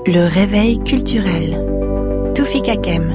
Le réveil culturel. Toufik Hakem.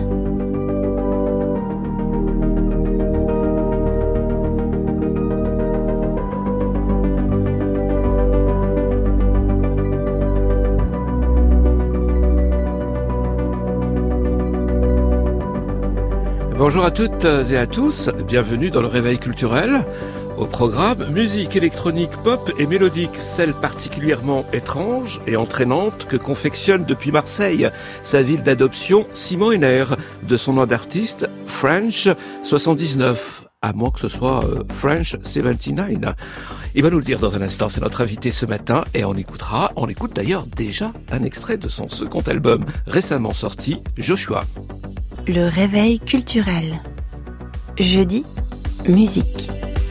Bonjour à toutes et à tous, bienvenue dans le réveil culturel. Au programme, musique électronique, pop et mélodique, celle particulièrement étrange et entraînante que confectionne depuis Marseille sa ville d'adoption Simon Henner, de son nom d'artiste French 79, à moins que ce soit French 79. Il va nous le dire dans un instant, c'est notre invité ce matin et on écoute d'ailleurs déjà un extrait de son second album récemment sorti, Joshua. Le réveil culturel. Jeudi, musique.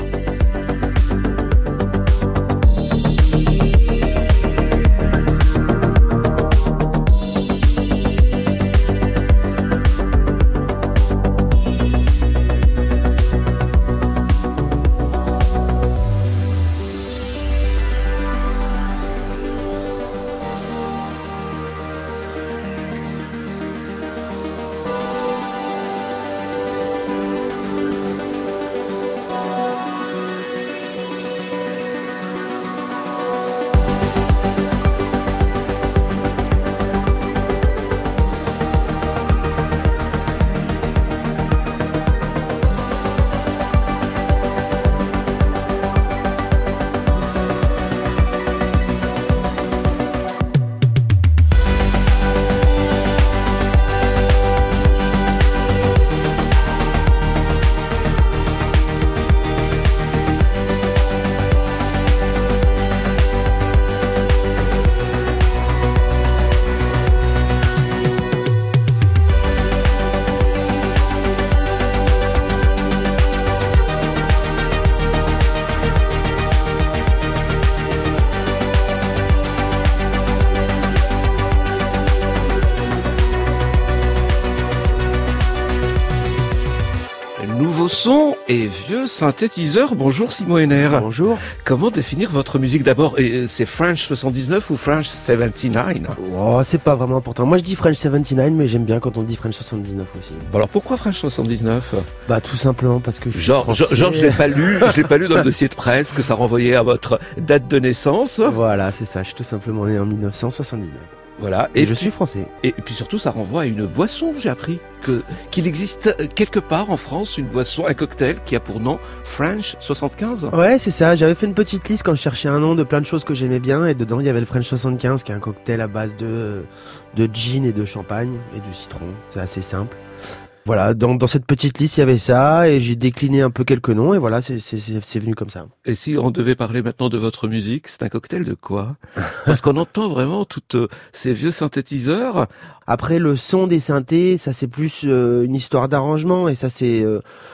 Son et vieux synthétiseur. Bonjour Simon Henner. Bonjour. Comment définir votre musique d'abord? Et c'est French 79 ou French 79? Oh, c'est pas vraiment important. Moi je dis French 79, mais j'aime bien quand on dit French 79 aussi. Bon, alors pourquoi French 79? Bah tout simplement parce que je suis français. Je l'ai pas lu dans le dossier de presse, que ça renvoyait à votre date de naissance. Voilà, c'est ça. Je suis tout simplement né en 1979. Voilà. Et je suis français. Et puis surtout, ça renvoie à une boisson, j'ai appris qu'il existe quelque part en France une boisson, un cocktail qui a pour nom French 75. Ouais, c'est ça. J'avais fait une petite liste quand je cherchais un nom de plein de choses que j'aimais bien, et dedans il y avait le French 75, qui est un cocktail à base de gin et de champagne et de citron. C'est assez simple. Voilà, dans cette petite liste, il y avait ça, et j'ai décliné un peu quelques noms, et voilà, c'est venu comme ça. Et si on devait parler maintenant de votre musique, c'est un cocktail de quoi? Parce qu'on entend vraiment toutes ces vieux synthétiseurs. Après, le son des synthés, ça c'est plus une histoire d'arrangement, et ça c'est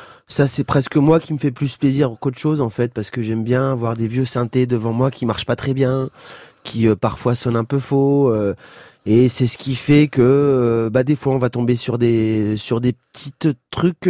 presque moi qui me fait plus plaisir qu'autre chose en fait, parce que j'aime bien avoir des vieux synthés devant moi qui marchent pas très bien, qui parfois sonnent un peu faux. Et c'est ce qui fait que des fois on va tomber sur des petits trucs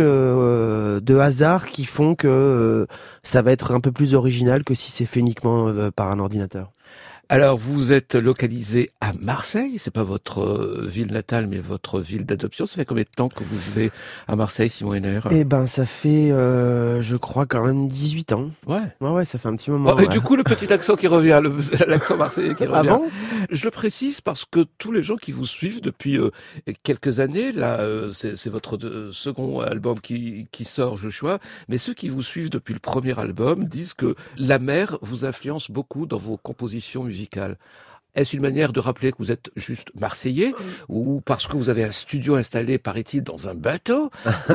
de hasard qui font que ça va être un peu plus original que si c'est fait uniquement par un ordinateur. Alors, vous êtes localisé à Marseille, c'est pas votre ville natale, mais votre ville d'adoption. Ça fait combien de temps que vous vivez à Marseille, Simon Henner? Eh ben, ça fait, je crois, quand même 18 ans. Ouais, ça fait un petit moment. Oh, et du coup, le petit accent qui revient, l'accent marseillais qui revient. Ah bon? Je le précise parce que tous les gens qui vous suivent depuis quelques années, là, c'est votre second album qui sort, Joshua, mais ceux qui vous suivent depuis le premier album disent que la mer vous influence beaucoup dans vos compositions musicales. Est-ce une manière de rappeler que vous êtes juste Marseillais, ou parce que vous avez un studio installé, paraît-il, dans un bateau,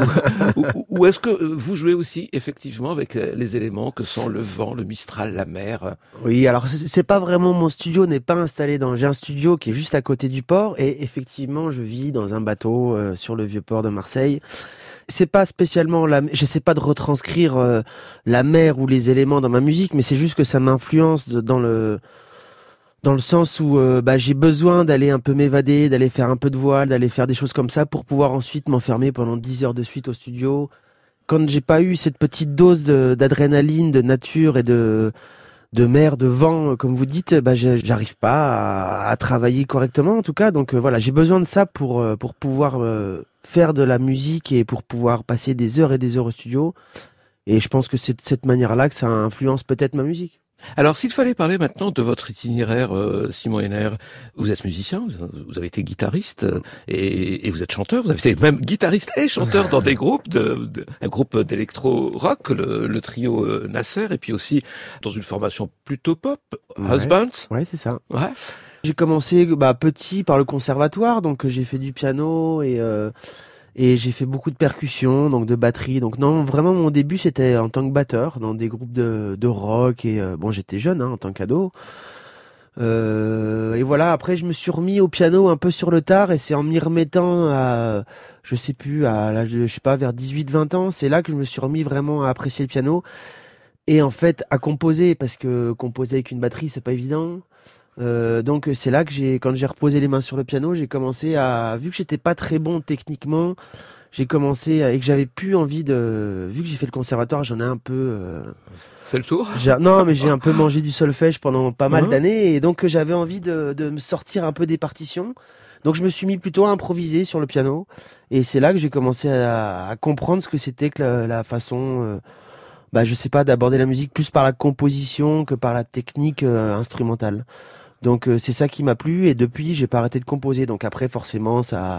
ou est-ce que vous jouez aussi effectivement avec les éléments que sont le vent, le Mistral, la mer? Oui, alors c'est pas vraiment, mon studio n'est pas installé j'ai un studio qui est juste à côté du port, et effectivement je vis dans un bateau sur le vieux port de Marseille. C'est pas spécialement j'essaie pas de retranscrire la mer ou les éléments dans ma musique, mais c'est juste que ça m'influence dans le sens où j'ai besoin d'aller un peu m'évader, d'aller faire un peu de voile, d'aller faire des choses comme ça pour pouvoir ensuite m'enfermer pendant 10 heures de suite au studio. Quand j'ai pas eu cette petite dose d'adrénaline, de nature et de de mer, de vent, comme vous dites, j'arrive pas à travailler correctement en tout cas. Donc voilà, j'ai besoin de ça pour pouvoir faire de la musique et pour pouvoir passer des heures et des heures au studio. Et je pense que c'est de cette manière-là que ça influence peut-être ma musique. Alors, s'il fallait parler maintenant de votre itinéraire, Simon Henner, vous êtes musicien, vous avez été guitariste et vous êtes chanteur, vous avez été même guitariste et chanteur dans des groupes, un groupe d'électro-rock, le trio Nasser, et puis aussi dans une formation plutôt pop, Husbands. Ouais, c'est ça. Ouais. J'ai commencé petit par le conservatoire, donc j'ai fait du piano et j'ai fait beaucoup de percussions, donc de batterie. Donc non, vraiment mon début c'était en tant que batteur dans des groupes de rock et j'étais jeune en tant qu'ado. Et voilà, après je me suis remis au piano un peu sur le tard et c'est en m'y remettant à je sais plus à l'âge de vers 18-20 ans, c'est là que je me suis remis vraiment à apprécier le piano et en fait à composer parce que composer avec une batterie c'est pas évident. Donc c'est là que quand j'ai reposé les mains sur le piano, j'ai commencé vu que j'étais pas très bon techniquement, j'ai commencé et que j'avais plus envie vu que j'ai fait le conservatoire, j'en ai un peu fait le tour. Non, mais j'ai un peu mangé du solfège pendant pas mal d'années et donc j'avais envie de me sortir un peu des partitions. Donc je me suis mis plutôt à improviser sur le piano et c'est là que j'ai commencé à comprendre ce que c'était que la façon je sais pas, d'aborder la musique plus par la composition que par la technique instrumentale. Donc c'est ça qui m'a plu et depuis j'ai pas arrêté de composer. Donc après forcément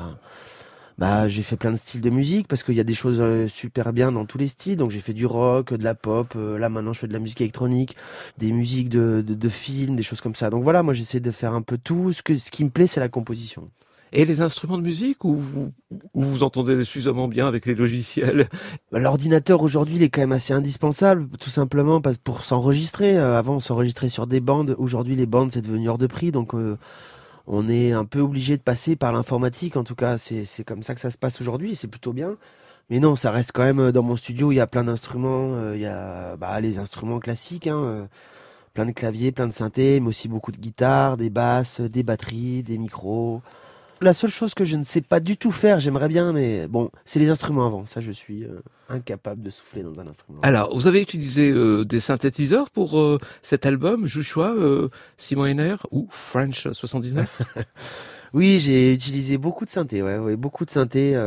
j'ai fait plein de styles de musique parce qu'il y a des choses super bien dans tous les styles. Donc j'ai fait du rock, de la pop, là maintenant je fais de la musique électronique, des musiques de films, des choses comme ça. Donc voilà, moi j'essaie de faire un peu tout. Ce qui me plaît c'est la composition. Et les instruments de musique, où vous entendez suffisamment bien avec les logiciels? L'ordinateur aujourd'hui, il est quand même assez indispensable, tout simplement pour s'enregistrer. Avant, on s'enregistrait sur des bandes. Aujourd'hui, les bandes, c'est devenu hors de prix, donc on est un peu obligé de passer par l'informatique. En tout cas, c'est comme ça que ça se passe aujourd'hui, et c'est plutôt bien. Mais non, ça reste quand même dans mon studio. Il y a plein d'instruments. Il y a les instruments classiques, plein de claviers, plein de synthés, mais aussi beaucoup de guitares, des basses, des batteries, des micros. La seule chose que je ne sais pas du tout faire, j'aimerais bien, mais bon, c'est les instruments avant. Ça, je suis incapable de souffler dans un instrument. Alors, vous avez utilisé des synthétiseurs pour cet album, Joshua, Simon Henner ou French 79? Oui, j'ai utilisé beaucoup de synthés, ouais, beaucoup de synthés.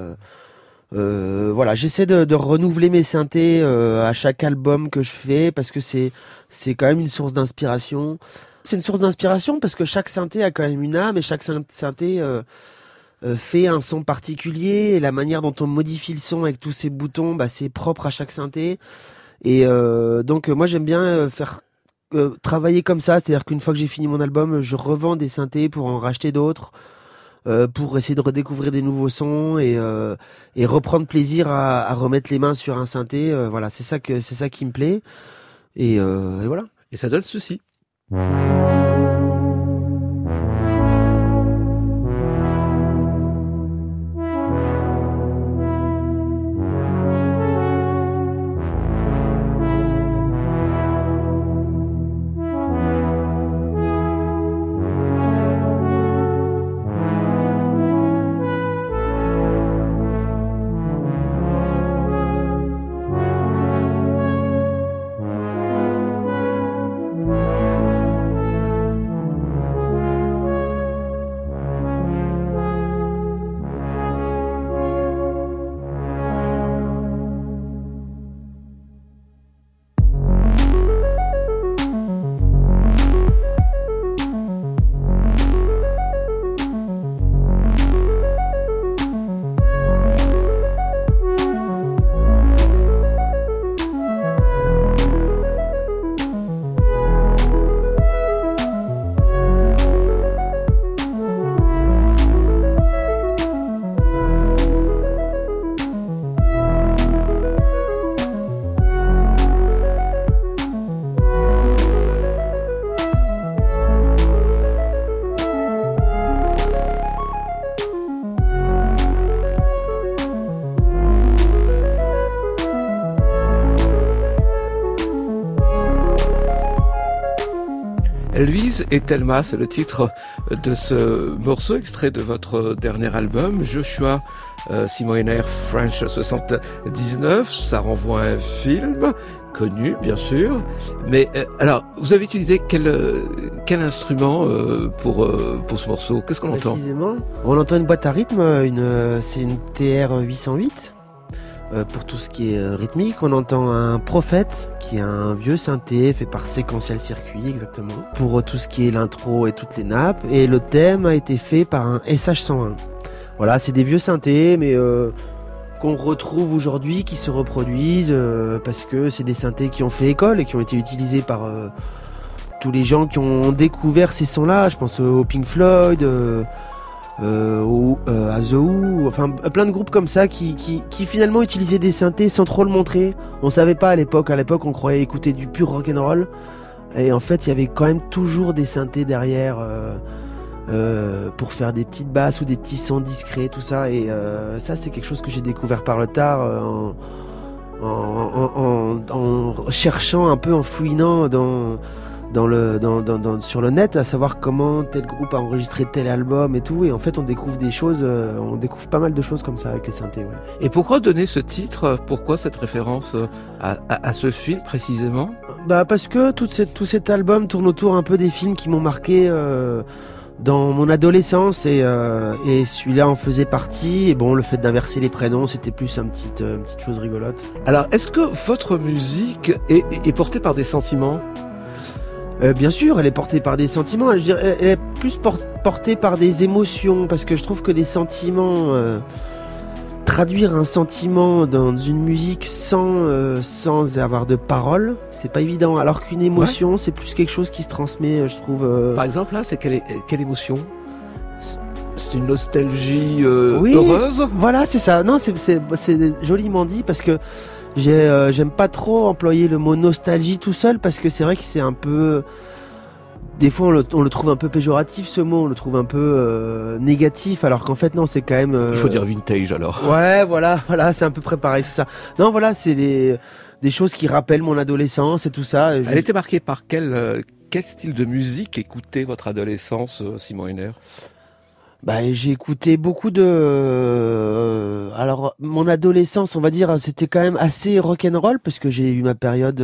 Voilà, j'essaie de renouveler mes synthés à chaque album que je fais parce que c'est quand même une source d'inspiration. C'est une source d'inspiration parce que chaque synthé a quand même une âme et chaque synthé fait un son particulier et la manière dont on modifie le son avec tous ces boutons, c'est propre à chaque synthé. Et donc moi j'aime bien faire travailler comme ça, c'est-à-dire qu'une fois que j'ai fini mon album, je revends des synthés pour en racheter d'autres, pour essayer de redécouvrir des nouveaux sons et reprendre plaisir à remettre les mains sur un synthé. Voilà, c'est ça qui me plaît. Et voilà. Et ça donne ceci. Louise et Thelma, c'est le titre de ce morceau extrait de votre dernier album, Joshua Simon Heiner French 79. Ça renvoie à un film connu, bien sûr. Mais alors, vous avez utilisé quel instrument pour ce morceau? Qu'est-ce qu'on entend? Précisément, on entend une boîte à rythme, c'est une TR 808. Pour tout ce qui est rythmique, on entend un Prophète, qui est un vieux synthé fait par Sequential Circuit, exactement. Pour tout ce qui est l'intro et toutes les nappes. Et le thème a été fait par un SH101. Voilà, c'est des vieux synthés, mais qu'on retrouve aujourd'hui, qui se reproduisent, parce que c'est des synthés qui ont fait école et qui ont été utilisés par tous les gens qui ont découvert ces sons-là. Je pense au Pink Floyd, à The Who, enfin plein de groupes comme ça qui finalement utilisaient des synthés sans trop le montrer. On savait pas à l'époque on croyait écouter du pur rock'n'roll, et en fait il y avait quand même toujours des synthés derrière pour faire des petites basses ou des petits sons discrets, tout ça. Et ça c'est quelque chose que j'ai découvert par le tard, en cherchant un peu, en fouinant sur le net, à savoir comment tel groupe a enregistré tel album et tout. Et en fait on découvre des choses, on découvre pas mal de choses comme ça avec les synthés, ouais. Et pourquoi donner ce titre? Pourquoi cette référence à ce film précisément? Bah parce que tout cet album tourne autour un peu des films qui m'ont marqué dans mon adolescence, et celui-là en faisait partie. Et bon, le fait d'inverser les prénoms, c'était plus une petite chose rigolote. Alors, est-ce que votre musique est portée par des sentiments? Bien sûr, elle est portée par des sentiments. Elle est plus portée par des émotions, parce que je trouve que des sentiments, traduire un sentiment dans une musique sans avoir de paroles, c'est pas évident. Alors qu'une émotion, c'est plus quelque chose qui se transmet, je trouve. Par exemple, là, c'est quelle émotion? C'est une nostalgie heureuse? Voilà, c'est ça. Non, c'est joliment dit, parce que j'aime pas trop employer le mot nostalgie tout seul, parce que c'est vrai que c'est un peu... Des fois on le trouve un peu péjoratif, ce mot, on le trouve un peu négatif, alors qu'en fait non, c'est quand même... Il faut dire vintage alors. Ouais, voilà, c'est un peu préparé, c'est ça. Non, voilà, c'est des choses qui rappellent mon adolescence et tout ça. Elle était marquée par quel style de musique écoutait votre adolescence, Simon Heiner? Bah, j'ai écouté beaucoup de... alors, mon adolescence, on va dire, c'était quand même assez rock'n'roll, parce que j'ai eu ma période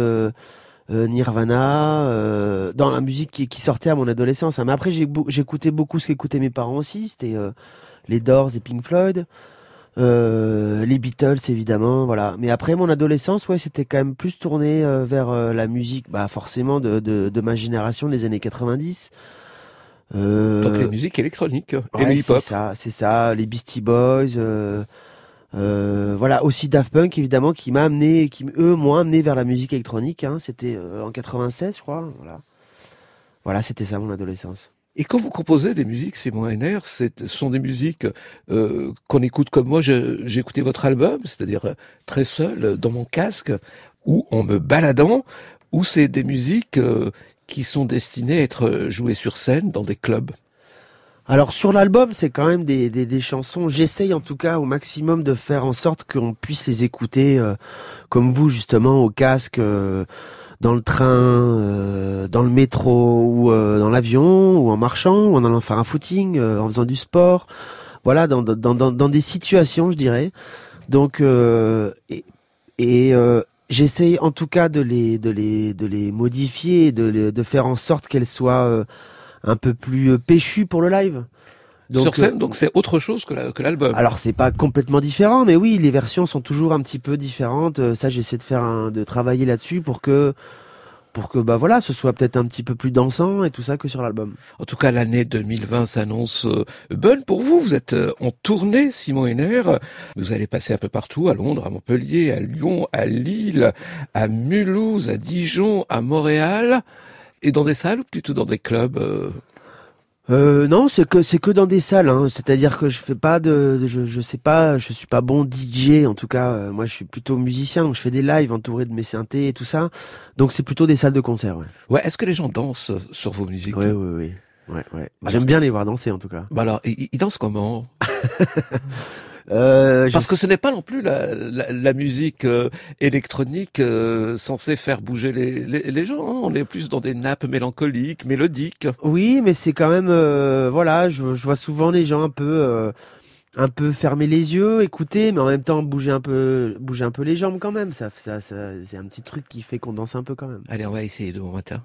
Nirvana, dans la musique qui sortait à mon adolescence. Hein. Mais après, j'écoutais beaucoup ce qu'écoutaient mes parents aussi. C'était les Doors et Pink Floyd, les Beatles, évidemment, voilà. Mais après, mon adolescence, ouais, c'était quand même plus tourné vers la musique, bah, forcément, de ma génération, des années 90. Donc les musiques électroniques et le hip-hop. C'est ça, les Beastie Boys, voilà, aussi Daft Punk évidemment, qui m'ont amené vers la musique électronique, hein. C'était en 96, je crois, voilà, c'était ça mon adolescence. Et quand vous composez des musiques, Simon Heiner, ce sont des musiques qu'on écoute comme moi, j'ai écouté votre album, c'est-à-dire très seul, dans mon casque, ou en me baladant, ou c'est des musiques qui sont destinées à être jouées sur scène dans des clubs? Alors sur l'album, c'est quand même des chansons, j'essaye en tout cas au maximum de faire en sorte qu'on puisse les écouter comme vous, justement, au casque, dans le train, dans le métro, ou dans l'avion, ou en marchant, ou en allant faire un footing, en faisant du sport, voilà, dans des situations, je dirais. Donc j'essaye en tout cas de les modifier, de faire en sorte qu'elles soient un peu plus péchues pour le live. Donc, sur scène, donc c'est autre chose que l'album. Alors c'est pas complètement différent, mais oui, les versions sont toujours un petit peu différentes. Ça, j'essaie de travailler là-dessus pour que bah voilà, ce soit peut-être un petit peu plus dansant et tout ça que sur l'album. En tout cas, l'année 2020 s'annonce bonne pour vous. Vous êtes en tournée, Simon Heiner. Vous allez passer un peu partout, à Londres, à Montpellier, à Lyon, à Lille, à Mulhouse, à Dijon, à Montréal. Et dans des salles ou plutôt dans des clubs? Non, c'est que dans des salles, hein. C'est-à-dire que je fais pas je sais pas, je suis pas bon DJ, en tout cas, moi je suis plutôt musicien, donc je fais des lives entourés de mes synthés et tout ça. Donc c'est plutôt des salles de concert, ouais. Ouais, est-ce que les gens dansent sur vos musiques? Oui. Ouais. J'aime bien les voir danser, en tout cas. Bah alors, ils dansent comment? Parce que ce n'est pas non plus la musique électronique censée faire bouger les gens. Hein. On est plus dans des nappes mélancoliques, mélodiques. Oui, mais c'est quand même, voilà, je vois souvent les gens un peu fermer les yeux, écouter, mais en même temps bouger un peu les jambes quand même. Ça, c'est un petit truc qui fait qu'on danse un peu quand même. Allez, on va essayer demain matin.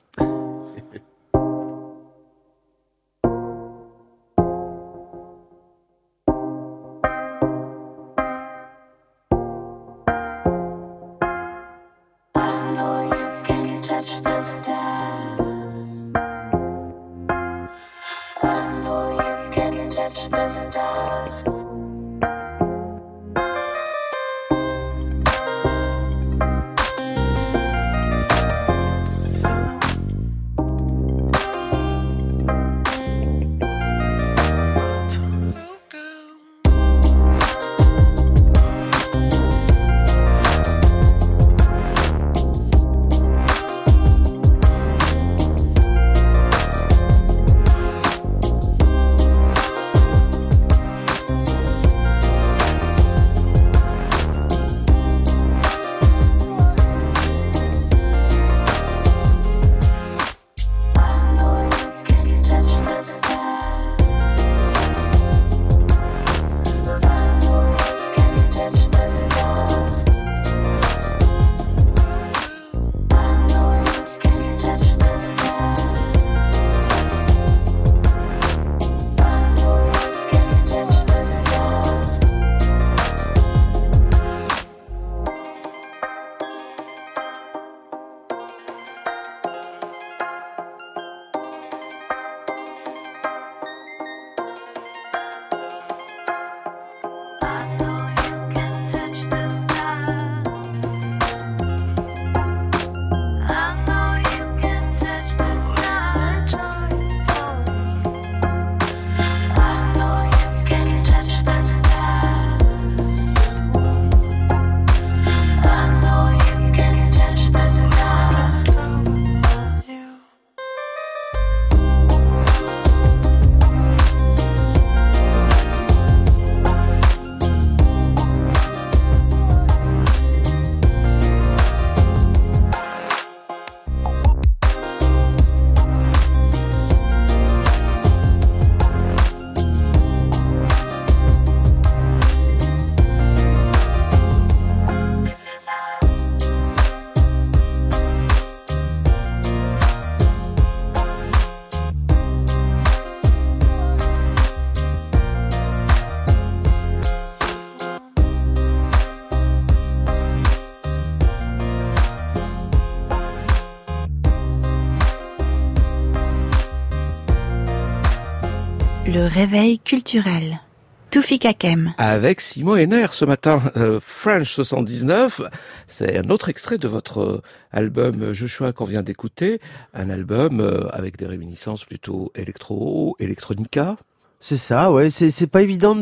Le réveil culturel. Toufik Hakem. Avec Simon Henner ce matin, French 79, c'est un autre extrait de votre album Joshua qu'on vient d'écouter, un album avec des réminiscences plutôt électronica. C'est ça, ouais. C'est pas évident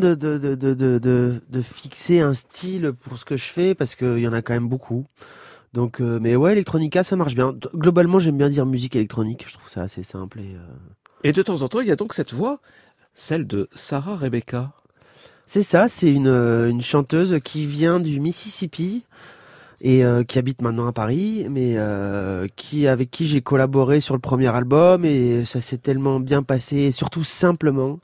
de fixer un style pour ce que je fais parce qu'il y en a quand même beaucoup. Donc, mais ouais, électronica, ça marche bien. Globalement, j'aime bien dire musique électronique. Je trouve ça assez simple Et de temps en temps, il y a donc cette voix, celle de Sarah Rebecca. C'est ça, c'est une chanteuse qui vient du Mississippi et qui habite maintenant à Paris, mais avec qui j'ai collaboré sur le premier album et ça s'est tellement bien passé, et surtout simplement.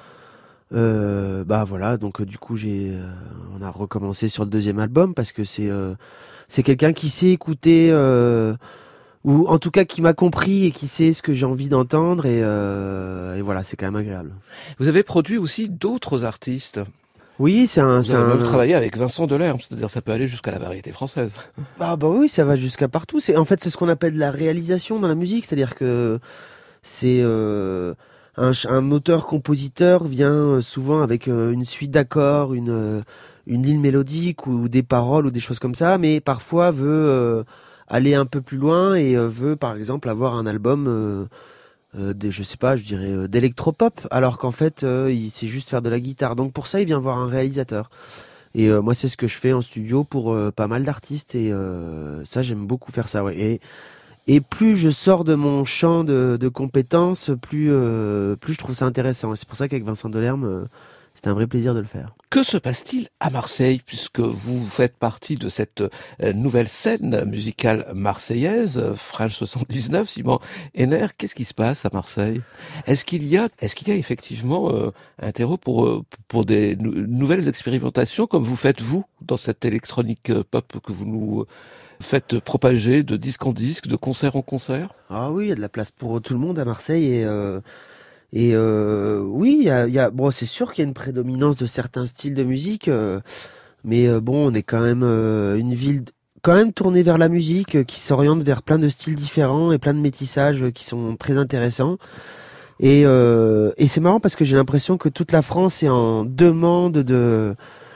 Bah voilà, donc du coup on a recommencé sur le deuxième album parce que c'est quelqu'un qui sait écouter. Ou en tout cas qui m'a compris et qui sait ce que j'ai envie d'entendre et voilà, c'est quand même agréable. Vous avez produit aussi d'autres artistes. Oui, Vous avez même travaillé avec Vincent Delerme, c'est-à-dire ça peut aller jusqu'à la variété française. Bah oui, ça va jusqu'à partout. C'est ce qu'on appelle la réalisation dans la musique, c'est-à-dire que c'est un auteur-compositeur vient souvent avec une suite d'accords, une ligne mélodique ou des paroles ou des choses comme ça, mais parfois veut aller un peu plus loin et veut par exemple avoir un album d'électropop, alors qu'en fait il sait juste faire de la guitare. Donc pour ça il vient voir un réalisateur. Et moi c'est ce que je fais en studio pour pas mal d'artistes et ça j'aime beaucoup faire ça. Ouais. Et plus je sors de mon champ de compétences, plus je trouve ça intéressant. Et c'est pour ça qu'avec Vincent Delerme, c'était un vrai plaisir de le faire. Que se passe-t-il à Marseille, puisque vous faites partie de cette nouvelle scène musicale marseillaise, Fringe 79, Simon Henner? Qu'est-ce qui se passe à Marseille? Est-ce qu'il y a effectivement un terreau pour des nouvelles expérimentations, comme vous faites vous, dans cette électronique pop que vous nous faites propager de disque en disque, de concert en concert? Ah oui, il y a de la place pour tout le monde à Marseille oui, bon, c'est sûr qu'il y a une prédominance de certains styles de musique, mais bon, on est quand même une ville quand même tournée vers la musique, qui s'oriente vers plein de styles différents et plein de métissages qui sont très intéressants. Et c'est marrant parce que j'ai l'impression que toute la France est en demande de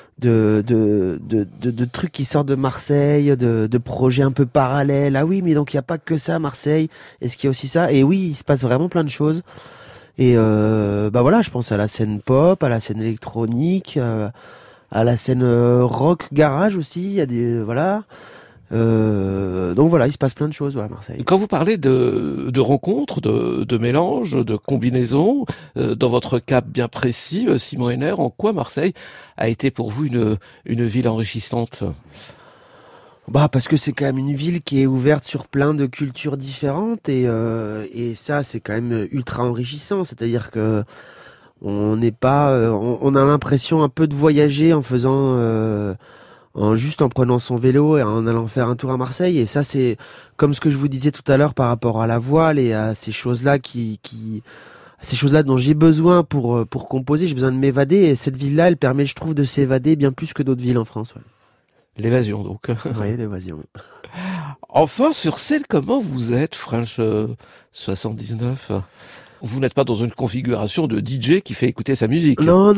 trucs qui sortent de Marseille, de projets un peu parallèles. Ah oui, mais donc il n'y a pas que ça à Marseille. Est-ce qu'il y a aussi ça? Et oui, il se passe vraiment plein de choses. Et voilà, je pense à la scène pop, à la scène électronique, à la scène rock garage aussi. Il y a des voilà. Donc voilà, il se passe plein de choses à Marseille. Quand vous parlez de rencontres, de mélanges, de combinaisons, dans votre cas bien précis, Simon Henner, en quoi Marseille a été pour vous une ville enrichissante? Bah parce que c'est quand même une ville qui est ouverte sur plein de cultures différentes et ça c'est quand même ultra enrichissant. C'est-à-dire que on n'est pas, on a l'impression un peu de voyager en faisant, juste en prenant son vélo et en allant faire un tour à Marseille. Et ça c'est comme ce que je vous disais tout à l'heure par rapport à la voile et à ces choses-là ces choses-là dont j'ai besoin pour composer. J'ai besoin de m'évader et cette ville-là, elle permet, je trouve, de s'évader bien plus que d'autres villes en France. Ouais. L'évasion, donc. Oui, l'évasion. Enfin, sur scène, comment vous êtes, Fringe 79? Vous n'êtes pas dans une configuration de DJ qui fait écouter sa musique? Non.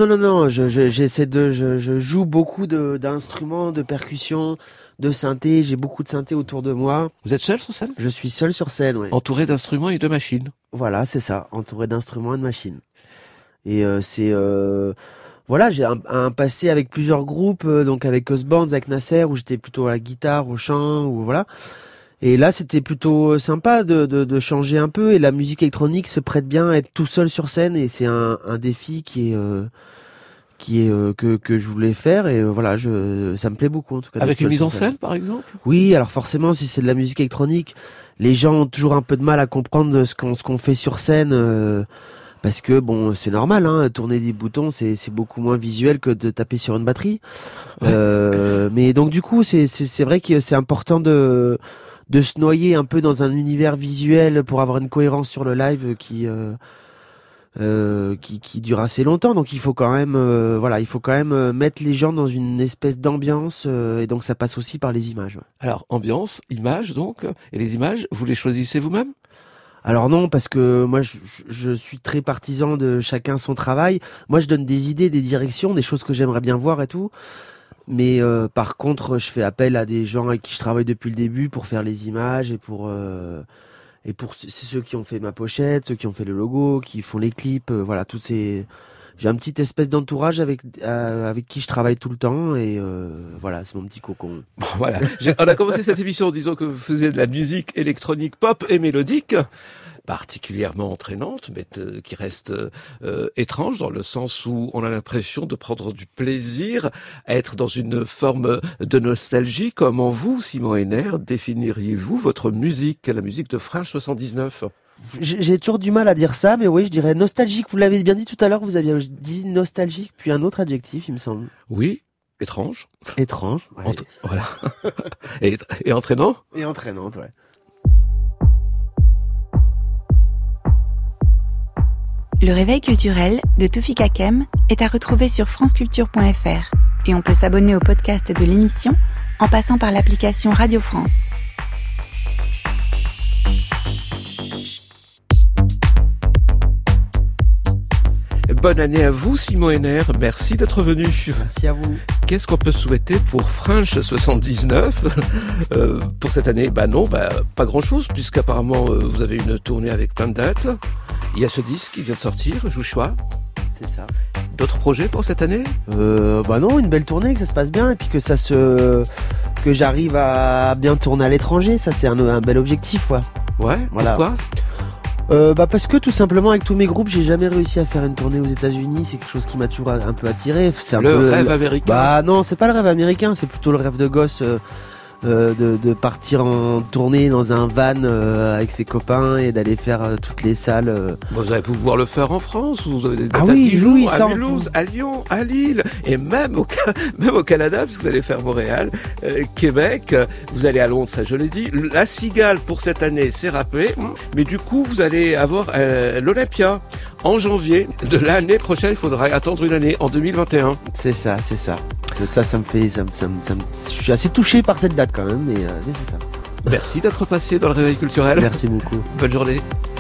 Je joue beaucoup d'instruments, de percussions, de synthé. J'ai beaucoup de synthé autour de moi. Vous êtes seul sur scène? Je suis seul sur scène, oui. Entouré d'instruments et de machines? Voilà, c'est ça. Entouré d'instruments et de machines. Et voilà, j'ai un passé avec plusieurs groupes, donc avec Osborne, avec Nasser, où j'étais plutôt à la guitare, au chant, ou voilà. Et là, c'était plutôt sympa de changer un peu. Et la musique électronique se prête bien à être tout seul sur scène. Et c'est un défi que je voulais faire. Et voilà, ça me plaît beaucoup en tout cas. Avec une mise en scène, par exemple? Oui, alors forcément, si c'est de la musique électronique, les gens ont toujours un peu de mal à comprendre ce qu'on fait sur scène. Parce que bon, c'est normal, hein, tourner des boutons, c'est beaucoup moins visuel que de taper sur une batterie. Ouais. Mais donc du coup, c'est vrai que c'est important de se noyer un peu dans un univers visuel pour avoir une cohérence sur le live qui dure assez longtemps. Donc il faut quand même, mettre les gens dans une espèce d'ambiance, et donc ça passe aussi par les images. Ouais. Alors ambiance, images donc, et les images, vous les choisissez vous-même? Alors non, parce que moi je suis très partisan de chacun son travail. Moi je donne des idées, des directions, des choses que j'aimerais bien voir et tout. Mais par contre, je fais appel à des gens avec qui je travaille depuis le début pour faire les images et pour c'est ceux qui ont fait ma pochette, ceux qui ont fait le logo, qui font les clips, voilà, tous ces. J'ai un petit espèce d'entourage avec qui je travaille tout le temps et voilà, c'est mon petit cocon. Bon, voilà. On a commencé cette émission en disant que vous faisiez de la musique électronique pop et mélodique, particulièrement entraînante, mais qui reste étrange dans le sens où on a l'impression de prendre du plaisir à être dans une forme de nostalgie. Comment vous, Simon Henner, définiriez-vous votre musique, la musique de Fringe 79? J'ai toujours du mal à dire ça, mais oui, je dirais nostalgique. Vous l'avez bien dit tout à l'heure, vous aviez dit nostalgique, puis un autre adjectif, il me semble. Oui, étrange. Étrange, ouais. Voilà. Et entraînant? Et entraînante, ouais. Le réveil culturel de Toufik Hakem est à retrouver sur franceculture.fr et on peut s'abonner au podcast de l'émission en passant par l'application Radio France. Bonne année à vous, Simon Henner. Merci d'être venu. Merci à vous. Qu'est-ce qu'on peut souhaiter pour Fringe 79 pour cette année? Non, pas grand-chose, puisqu'apparemment vous avez une tournée avec plein de dates. Il y a ce disque qui vient de sortir, Joshua. C'est ça. D'autres projets pour cette année? Non, une belle tournée, que ça se passe bien et puis que j'arrive à bien tourner à l'étranger. Ça, c'est un bel objectif, ouais. Ouais. Voilà. Pourquoi? Parce que tout simplement avec tous mes groupes j'ai jamais réussi à faire une tournée aux États-Unis. C'est quelque chose qui m'a toujours un peu attiré. C'est le rêve américain. Non, c'est pas le rêve américain, c'est plutôt le rêve de gosse. De partir en tournée dans un van avec ses copains et d'aller faire toutes les salles. Vous allez pouvoir le faire en France, vous avez des dates à Dijon, à Mulhouse, à Lyon, à Lille et même au Canada, parce que vous allez faire Montréal, Québec, vous allez à Londres, ça je l'ai dit. La Cigale pour cette année c'est râpé, mais du coup vous allez avoir l'Olympia en janvier de l'année prochaine. Il faudra attendre une année, en 2021. C'est ça. Ça me fait, je suis assez touché par cette date quand même, mais c'est ça. Merci d'être passé dans le Réveil culturel. Merci beaucoup. Bonne journée.